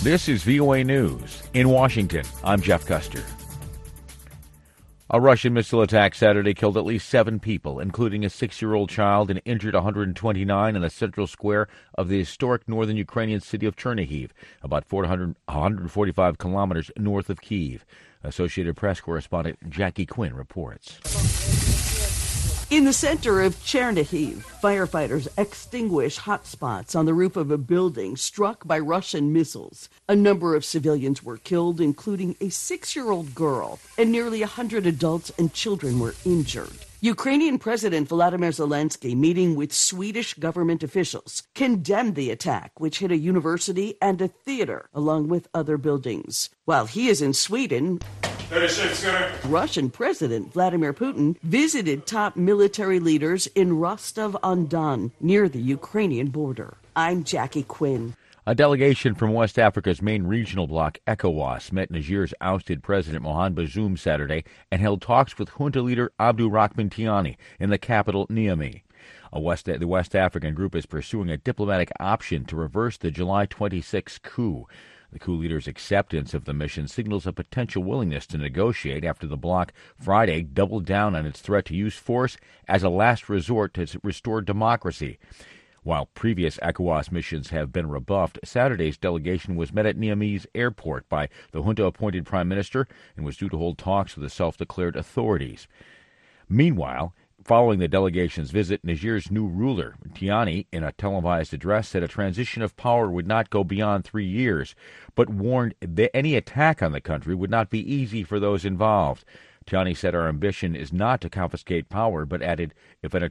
This is VOA News. In Washington, I'm Jeff Custer. A Russian missile attack Saturday killed at least 7 people, including a 6-year-old child, and injured 129 in the central square of the historic northern Ukrainian city of Chernihiv, about 145 kilometers north of Kyiv. Associated Press correspondent Jackie Quinn reports. In the center of Chernihiv, firefighters extinguish hotspots on the roof of a building struck by Russian missiles. A number of civilians were killed, including a 6-year-old girl, and nearly 100 adults and children were injured. Ukrainian President Volodymyr Zelensky, meeting with Swedish government officials, condemned the attack, which hit a university and a theater, along with other buildings. While he is in Sweden, Russian President Vladimir Putin visited top military leaders in Rostov-on-Don, near the Ukrainian border. I'm Jackie Quinn. A delegation from West Africa's main regional bloc, ECOWAS, met Niger's ousted President Mohamed Bazoum Saturday and held talks with junta leader Abdurrahman Tiani in the capital, Niamey. The West African group is pursuing a diplomatic option to reverse the July 26 coup. The coup leader's acceptance of the mission signals a potential willingness to negotiate after the bloc Friday doubled down on its threat to use force as a last resort to restore democracy. While previous ECOWAS missions have been rebuffed, Saturday's delegation was met at Niamey's airport by the junta-appointed prime minister and was due to hold talks with the self-declared authorities. Meanwhile, following the delegation's visit, Niger's new ruler, Tiani, in a televised address, said a transition of power would not go beyond 3 years, but warned that any attack on the country would not be easy for those involved. Tiani said our ambition is not to confiscate power, but added, if an